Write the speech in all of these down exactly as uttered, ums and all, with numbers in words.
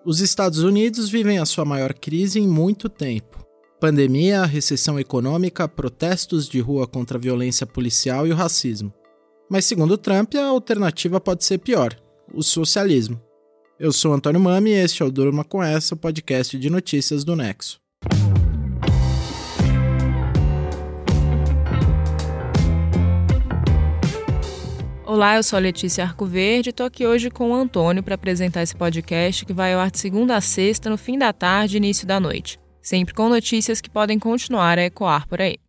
Os Estados Unidos vivem a sua maior crise em muito tempo. Pandemia, recessão econômica, protestos de rua contra a violência policial e o racismo. Mas segundo Trump, a alternativa pode ser pior, o socialismo. Eu sou Antônio Mami e este é o Durma Com Essa, o podcast de notícias do Nexo. Olá, eu sou a Letícia Arcoverde e estou aqui hoje com o Antônio para apresentar esse podcast que vai ao ar de segunda a sexta, no fim da tarde e início da noite. Sempre com notícias que podem continuar a ecoar por aí.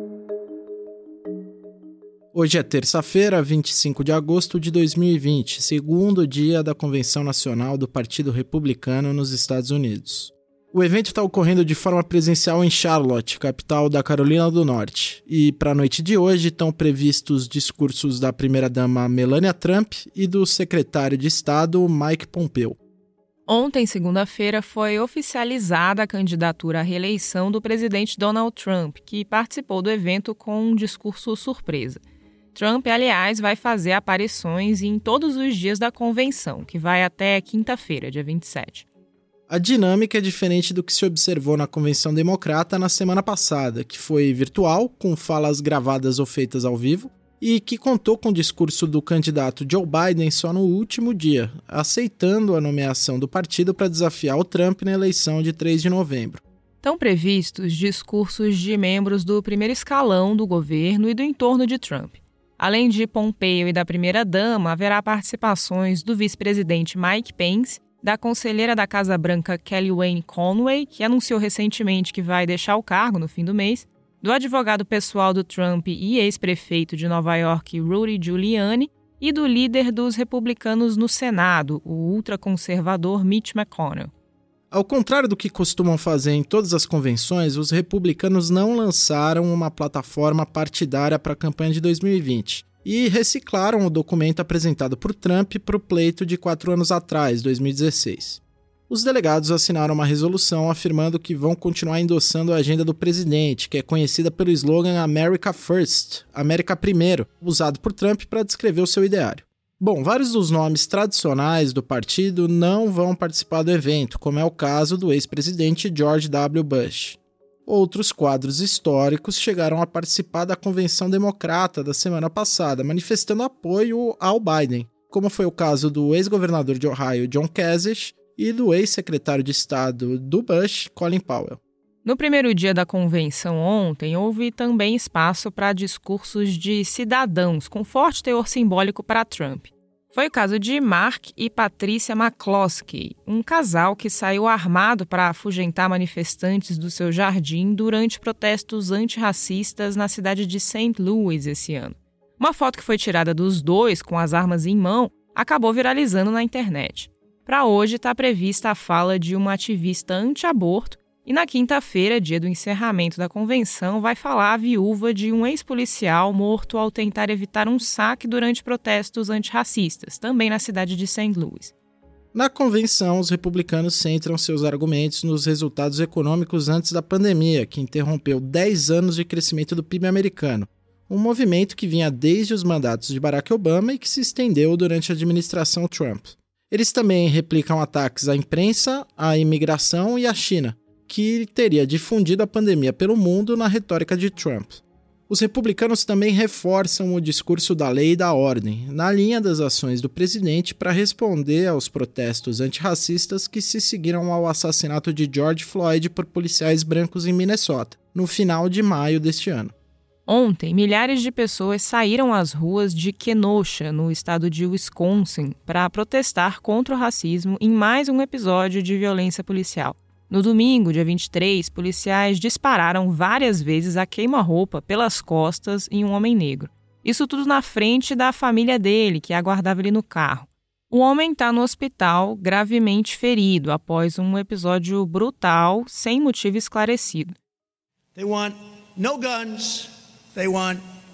Hoje é terça-feira, vinte e cinco de agosto de dois mil e vinte, segundo dia da Convenção Nacional do Partido Republicano nos Estados Unidos. O evento está ocorrendo de forma presencial em Charlotte, capital da Carolina do Norte, e para a noite de hoje estão previstos discursos da primeira-dama Melania Trump e do secretário de Estado Mike Pompeo. Ontem, segunda-feira, foi oficializada a candidatura à reeleição do presidente Donald Trump, que participou do evento com um discurso surpresa. Trump, aliás, vai fazer aparições em todos os dias da convenção, que vai até quinta-feira, dia vinte e sete. A dinâmica é diferente do que se observou na Convenção Democrata na semana passada, que foi virtual, com falas gravadas ou feitas ao vivo, e que contou com o discurso do candidato Joe Biden só no último dia, aceitando a nomeação do partido para desafiar o Trump na eleição de três de novembro. Estão previstos discursos de membros do primeiro escalão do governo e do entorno de Trump. Além de Pompeo e da primeira-dama, haverá participações do vice-presidente Mike Pence, da conselheira da Casa Branca Kellyanne Conway, que anunciou recentemente que vai deixar o cargo no fim do mês, do advogado pessoal do Trump e ex-prefeito de Nova York, Rudy Giuliani, e do líder dos republicanos no Senado, o ultraconservador Mitch McConnell. Ao contrário do que costumam fazer em todas as convenções, os republicanos não lançaram uma plataforma partidária para a campanha de dois mil e vinte e reciclaram o documento apresentado por Trump para o pleito de quatro anos atrás, dois mil e dezesseis. Os delegados assinaram uma resolução afirmando que vão continuar endossando a agenda do presidente, que é conhecida pelo slogan America First, América Primeiro, usado por Trump para descrever o seu ideário. Bom, vários dos nomes tradicionais do partido não vão participar do evento, como é o caso do ex-presidente George W. Bush. Outros quadros históricos chegaram a participar da Convenção Democrata da semana passada, manifestando apoio ao Biden, como foi o caso do ex-governador de Ohio, John Kasich, e do ex-secretário de Estado do Bush, Colin Powell. No primeiro dia da convenção ontem, houve também espaço para discursos de cidadãos com forte teor simbólico para Trump. Foi o caso de Mark e Patricia McCloskey, um casal que saiu armado para afugentar manifestantes do seu jardim durante protestos antirracistas na cidade de Saint Louis esse ano. Uma foto que foi tirada dos dois com as armas em mão acabou viralizando na internet. Para hoje está prevista a fala de uma ativista anti-aborto e na quinta-feira, dia do encerramento da convenção, vai falar a viúva de um ex-policial morto ao tentar evitar um saque durante protestos antirracistas, também na cidade de Saint Louis. Na convenção, os republicanos centram seus argumentos nos resultados econômicos antes da pandemia, que interrompeu dez anos de crescimento do P I B americano, um movimento que vinha desde os mandatos de Barack Obama e que se estendeu durante a administração Trump. Eles também replicam ataques à imprensa, à imigração e à China, que teria difundido a pandemia pelo mundo na retórica de Trump. Os republicanos também reforçam o discurso da lei e da ordem, na linha das ações do presidente para responder aos protestos antirracistas que se seguiram ao assassinato de George Floyd por policiais brancos em Minnesota, no final de maio deste ano. Ontem, milhares de pessoas saíram às ruas de Kenosha, no estado de Wisconsin, para protestar contra o racismo em mais um episódio de violência policial. No domingo, dia vinte e três, policiais dispararam várias vezes a queima-roupa pelas costas em um homem negro. Isso tudo na frente da família dele, que aguardava ele no carro. O homem está no hospital, gravemente ferido, após um episódio brutal, sem motivo esclarecido. They want no guns, they want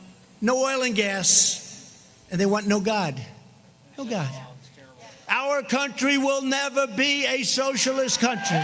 no oil and gas, and they want no God. No God. Our country will never be a socialist country.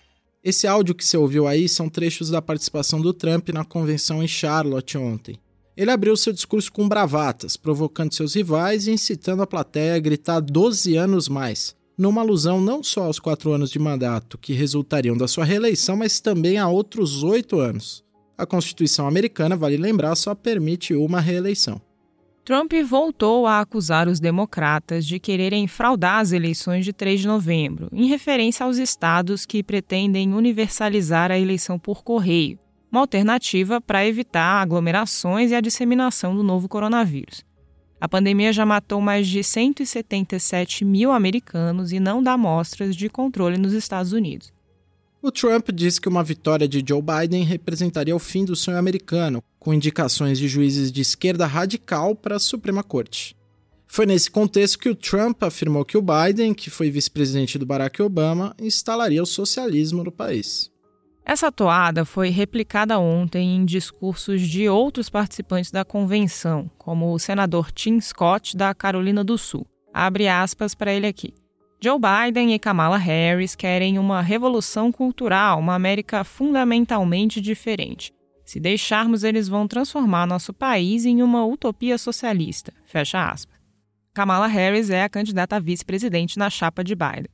Esse áudio que você ouviu aí são trechos da participação do Trump na convenção em Charlotte ontem. Ele abriu seu discurso com bravatas, provocando seus rivais e incitando a plateia a gritar doze anos mais, numa alusão não só aos quatro anos de mandato que resultariam da sua reeleição, mas também a outros oito anos. A Constituição americana, vale lembrar, só permite uma reeleição. Trump voltou a acusar os democratas de quererem fraudar as eleições de três de novembro, em referência aos estados que pretendem universalizar a eleição por correio, uma alternativa para evitar aglomerações e a disseminação do novo coronavírus. A pandemia já matou mais de cento e setenta e sete mil americanos e não dá amostras de controle nos Estados Unidos. O Trump disse que uma vitória de Joe Biden representaria o fim do sonho americano, com indicações de juízes de esquerda radical para a Suprema Corte. Foi nesse contexto que o Trump afirmou que o Biden, que foi vice-presidente do Barack Obama, instalaria o socialismo no país. Essa toada foi replicada ontem em discursos de outros participantes da convenção, como o senador Tim Scott, da Carolina do Sul. Abre aspas para ele aqui. Joe Biden e Kamala Harris querem uma revolução cultural, uma América fundamentalmente diferente. Se deixarmos, eles vão transformar nosso país em uma utopia socialista. Fecha aspas. Kamala Harris é a candidata a vice-presidente na chapa de Biden.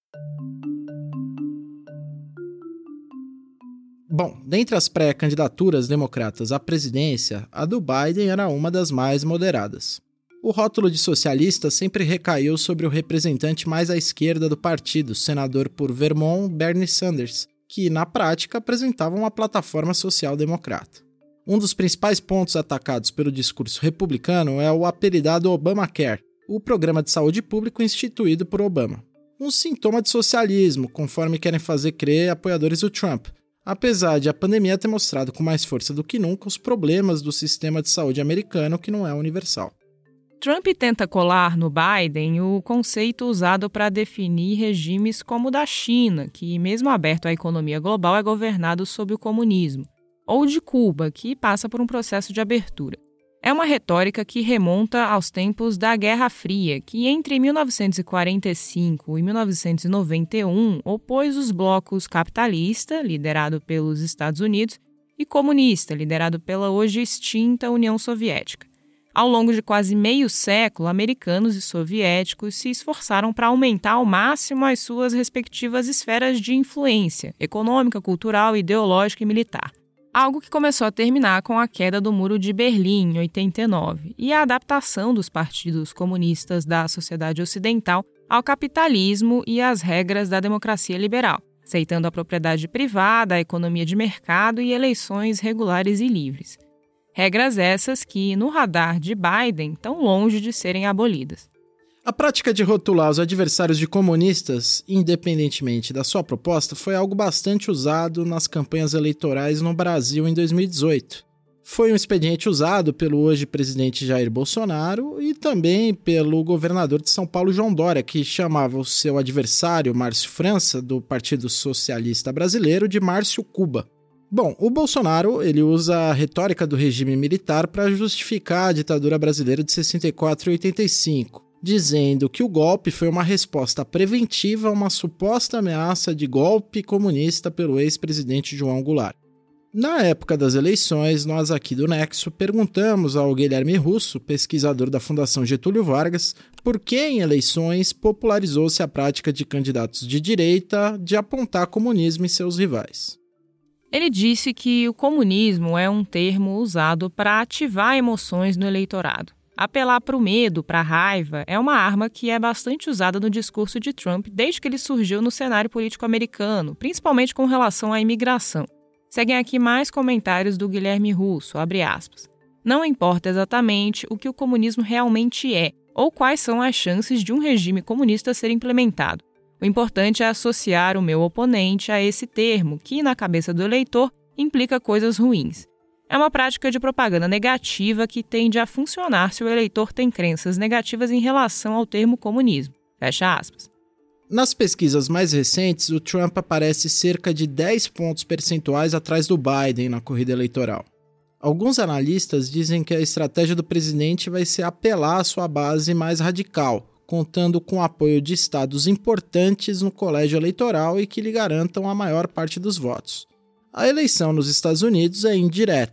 Bom, dentre as pré-candidaturas democratas à presidência, a do Biden era uma das mais moderadas. O rótulo de socialista sempre recaiu sobre o representante mais à esquerda do partido, senador por Vermont, Bernie Sanders, que, na prática, apresentava uma plataforma social-democrata. Um dos principais pontos atacados pelo discurso republicano é o apelidado Obamacare, o programa de saúde público instituído por Obama. Um sintoma de socialismo, conforme querem fazer crer apoiadores do Trump, apesar de a pandemia ter mostrado com mais força do que nunca os problemas do sistema de saúde americano, que não é universal. Trump tenta colar no Biden o conceito usado para definir regimes como o da China, que, mesmo aberto à economia global, é governado sob o comunismo, ou de Cuba, que passa por um processo de abertura. É uma retórica que remonta aos tempos da Guerra Fria, que entre mil novecentos e quarenta e cinco e mil novecentos e noventa e um opôs os blocos capitalista, liderado pelos Estados Unidos, e comunista, liderado pela hoje extinta União Soviética. Ao longo de quase meio século, americanos e soviéticos se esforçaram para aumentar ao máximo as suas respectivas esferas de influência econômica, cultural, ideológica e militar. Algo que começou a terminar com a queda do Muro de Berlim, em oitenta e nove, e a adaptação dos partidos comunistas da sociedade ocidental ao capitalismo e às regras da democracia liberal, aceitando a propriedade privada, a economia de mercado e eleições regulares e livres. Regras essas que, no radar de Biden, estão longe de serem abolidas. A prática de rotular os adversários de comunistas, independentemente da sua proposta, foi algo bastante usado nas campanhas eleitorais no Brasil em dois mil e dezoito. Foi um expediente usado pelo hoje presidente Jair Bolsonaro e também pelo governador de São Paulo, João Dória, que chamava o seu adversário, Márcio França, do Partido Socialista Brasileiro, de Márcio Cuba. Bom, o Bolsonaro ele usa a retórica do regime militar para justificar a ditadura brasileira de sessenta e quatro e oitenta e cinco, dizendo que o golpe foi uma resposta preventiva a uma suposta ameaça de golpe comunista pelo ex-presidente João Goulart. Na época das eleições, nós aqui do Nexo perguntamos ao Guilherme Russo, pesquisador da Fundação Getúlio Vargas, por que em eleições popularizou-se a prática de candidatos de direita de apontar comunismo em seus rivais. Ele disse que o comunismo é um termo usado para ativar emoções no eleitorado. Apelar para o medo, para a raiva, é uma arma que é bastante usada no discurso de Trump desde que ele surgiu no cenário político americano, principalmente com relação à imigração. Seguem aqui mais comentários do Guilherme Russo, abre aspas. Não importa exatamente o que o comunismo realmente é, ou quais são as chances de um regime comunista ser implementado. O importante é associar o meu oponente a esse termo, que, na cabeça do eleitor, implica coisas ruins. É uma prática de propaganda negativa que tende a funcionar se o eleitor tem crenças negativas em relação ao termo comunismo. Fecha aspas. Nas pesquisas mais recentes, o Trump aparece cerca de dez pontos percentuais atrás do Biden na corrida eleitoral. Alguns analistas dizem que a estratégia do presidente vai ser apelar à sua base mais radical, contando com o apoio de estados importantes no colégio eleitoral e que lhe garantam a maior parte dos votos. A eleição nos Estados Unidos é indireta,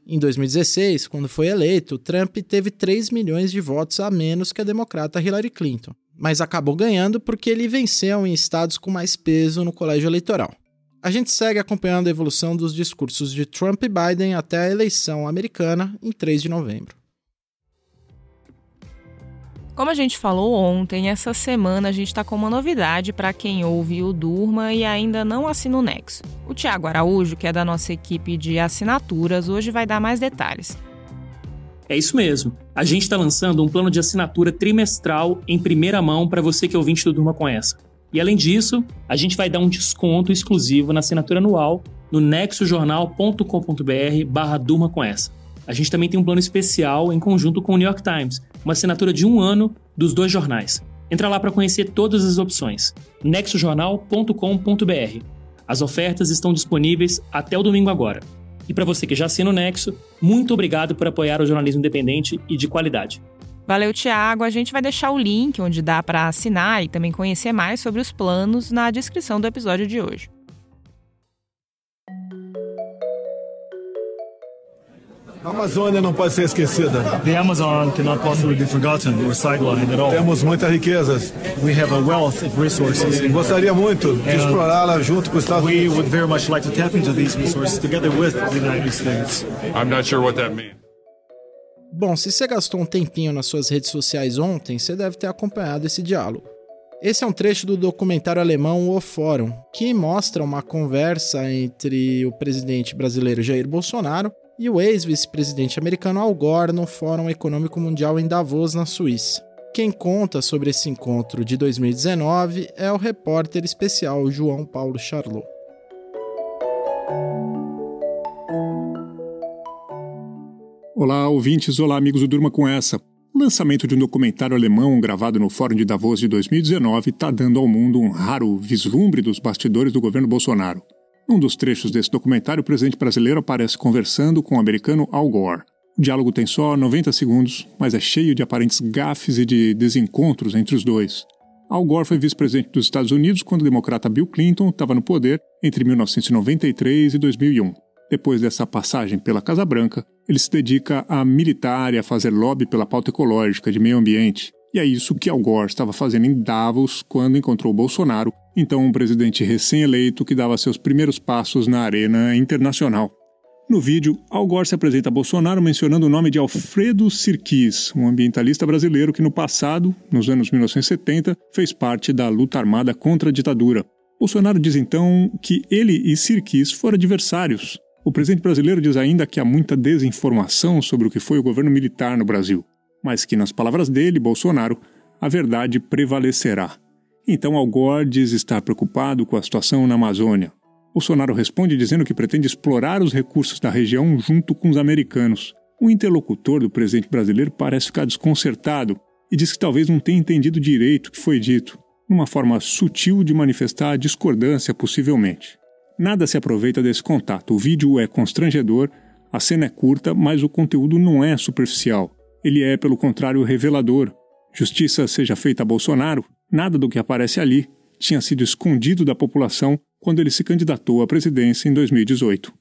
Em dois mil e dezesseis, quando foi eleito, Trump teve três milhões de votos a menos que a democrata Hillary Clinton, mas acabou ganhando porque ele venceu em estados com mais peso no colégio eleitoral. A gente segue acompanhando a evolução dos discursos de Trump e Biden até a eleição americana em três de novembro. Como a gente falou ontem, essa semana a gente está com uma novidade para quem ouve o Durma e ainda não assina o Nexo. O Tiago Araújo, que é da nossa equipe de assinaturas, hoje vai dar mais detalhes. É isso mesmo. A gente está lançando um plano de assinatura trimestral em primeira mão para você que é ouvinte do Durma com essa. E além disso, a gente vai dar um desconto exclusivo na assinatura anual no nexojornal ponto com ponto b r barra Durma com essa. A gente também tem um plano especial em conjunto com o New York Times, uma assinatura de um ano dos dois jornais. Entra lá para conhecer todas as opções. nexojornal ponto com ponto b r. As ofertas estão disponíveis até o domingo agora. E para você que já assina o Nexo, muito obrigado por apoiar o jornalismo independente e de qualidade. Valeu, Tiago. A gente vai deixar o link onde dá para assinar e também conhecer mais sobre os planos na descrição do episódio de hoje. A Amazônia não pode ser esquecida. The Amazon cannot possibly be forgotten or sidelined at all. Temos muitas riquezas. We have a wealth of resources. Gostaria muito de explorá-la junto com os Estados Unidos. We would very much like to tap into these resources together with the United States. I'm not sure what that means. Bom, se você gastou um tempinho nas suas redes sociais ontem, você deve ter acompanhado esse diálogo. Esse é um trecho do documentário alemão O Fórum, que mostra uma conversa entre o presidente brasileiro Jair Bolsonaro e o ex-vice-presidente americano Al Gore no Fórum Econômico Mundial em Davos, na Suíça. Quem conta sobre esse encontro de dois mil e dezenove é o repórter especial João Paulo Charlot. Olá, ouvintes. Olá, amigos do Durma com essa. O lançamento de um documentário alemão gravado no Fórum de Davos de dois mil e dezenove está dando ao mundo um raro vislumbre dos bastidores do governo Bolsonaro. Num dos trechos desse documentário, o presidente brasileiro aparece conversando com o americano Al Gore. O diálogo tem só noventa segundos, mas é cheio de aparentes gafes e de desencontros entre os dois. Al Gore foi vice-presidente dos Estados Unidos quando o democrata Bill Clinton estava no poder entre mil novecentos e noventa e três e dois mil e um. Depois dessa passagem pela Casa Branca, ele se dedica a militar e a fazer lobby pela pauta ecológica de meio ambiente. E é isso que Al Gore estava fazendo em Davos quando encontrou Bolsonaro, então um presidente recém-eleito que dava seus primeiros passos na arena internacional. No vídeo, Al Gore se apresenta a Bolsonaro mencionando o nome de Alfredo Sirkis, um ambientalista brasileiro que no passado, nos anos mil novecentos e setenta, fez parte da luta armada contra a ditadura. Bolsonaro diz então que ele e Sirkis foram adversários. O presidente brasileiro diz ainda que há muita desinformação sobre o que foi o governo militar no Brasil, mas que, nas palavras dele, Bolsonaro, a verdade prevalecerá. Então Al Gore diz estar preocupado com a situação na Amazônia. Bolsonaro responde dizendo que pretende explorar os recursos da região junto com os americanos. O interlocutor do presidente brasileiro parece ficar desconcertado e diz que talvez não tenha entendido direito o que foi dito, numa forma sutil de manifestar discordância possivelmente. Nada se aproveita desse contato. O vídeo é constrangedor, a cena é curta, mas o conteúdo não é superficial. Ele é, pelo contrário, revelador. Justiça seja feita a Bolsonaro, nada do que aparece ali tinha sido escondido da população quando ele se candidatou à presidência em dois mil e dezoito.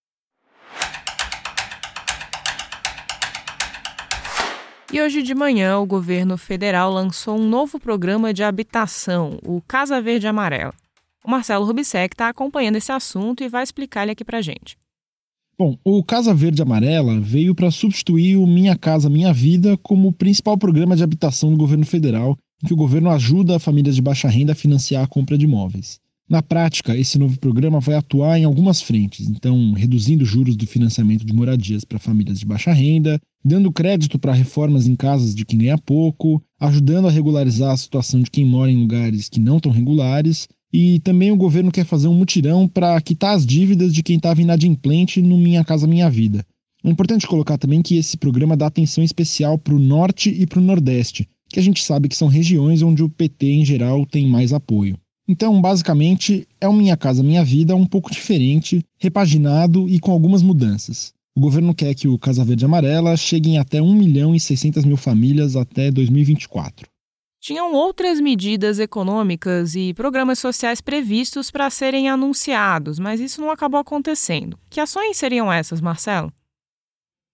E hoje de manhã, o governo federal lançou um novo programa de habitação, o Casa Verde Amarela. O Marcelo Rubissek está acompanhando esse assunto e vai explicar ele aqui pra gente. Bom, o Casa Verde Amarela veio para substituir o Minha Casa Minha Vida como o principal programa de habitação do governo federal, em que o governo ajuda famílias de baixa renda a financiar a compra de imóveis. Na prática, esse novo programa vai atuar em algumas frentes, então reduzindo os juros do financiamento de moradias para famílias de baixa renda, dando crédito para reformas em casas de quem ganha pouco, ajudando a regularizar a situação de quem mora em lugares que não estão regulares, e também o governo quer fazer um mutirão para quitar as dívidas de quem estava inadimplente no Minha Casa Minha Vida. É importante colocar também que esse programa dá atenção especial para o Norte e para o Nordeste, que a gente sabe que são regiões onde o P T em geral tem mais apoio. Então, basicamente, é o Minha Casa Minha Vida um pouco diferente, repaginado e com algumas mudanças. O governo quer que o Casa Verde Amarela chegue em até um milhão e seiscentas mil famílias até dois mil e vinte e quatro. Tinham outras medidas econômicas e programas sociais previstos para serem anunciados, mas isso não acabou acontecendo. Que ações seriam essas, Marcelo?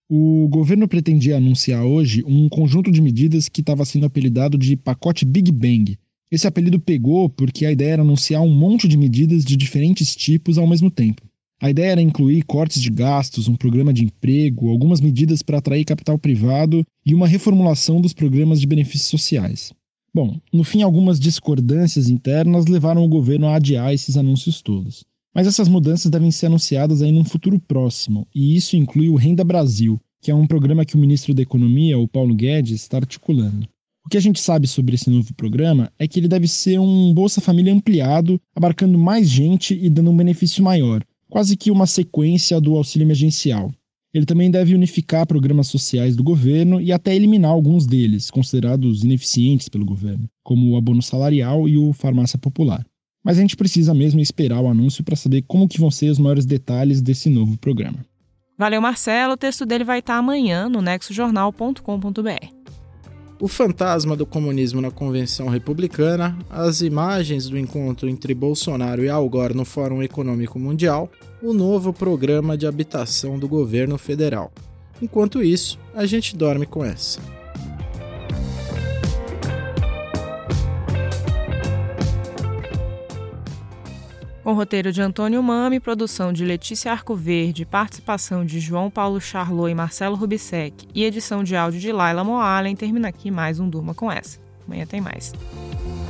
O governo pretendia anunciar hoje um conjunto de medidas que estava sendo apelidado de pacote Big Bang. Esse apelido pegou porque a ideia era anunciar um monte de medidas de diferentes tipos ao mesmo tempo. A ideia era incluir cortes de gastos, um programa de emprego, algumas medidas para atrair capital privado e uma reformulação dos programas de benefícios sociais. Bom, no fim, algumas discordâncias internas levaram o governo a adiar esses anúncios todos. Mas essas mudanças devem ser anunciadas aí num futuro próximo, e isso inclui o Renda Brasil, que é um programa que o ministro da Economia, o Paulo Guedes, está articulando. O que a gente sabe sobre esse novo programa é que ele deve ser um Bolsa Família ampliado, abarcando mais gente e dando um benefício maior, quase que uma sequência do auxílio emergencial. Ele também deve unificar programas sociais do governo e até eliminar alguns deles, considerados ineficientes pelo governo, como o abono salarial e o farmácia popular. Mas a gente precisa mesmo esperar o anúncio para saber como que vão ser os maiores detalhes desse novo programa. Valeu, Marcelo. O texto dele vai estar amanhã no nexo jornal ponto com ponto b r. O fantasma do comunismo na Convenção Republicana, as imagens do encontro entre Bolsonaro e Al Gore no Fórum Econômico Mundial, o novo programa de habitação do governo federal. Enquanto isso, a gente dorme com essa. Com roteiro de Antônio Mami, produção de Letícia Arcoverde, participação de João Paulo Charlot e Marcelo Rubissec e edição de áudio de Laila Moalen, termina aqui mais um Durma Com Essa. Amanhã tem mais.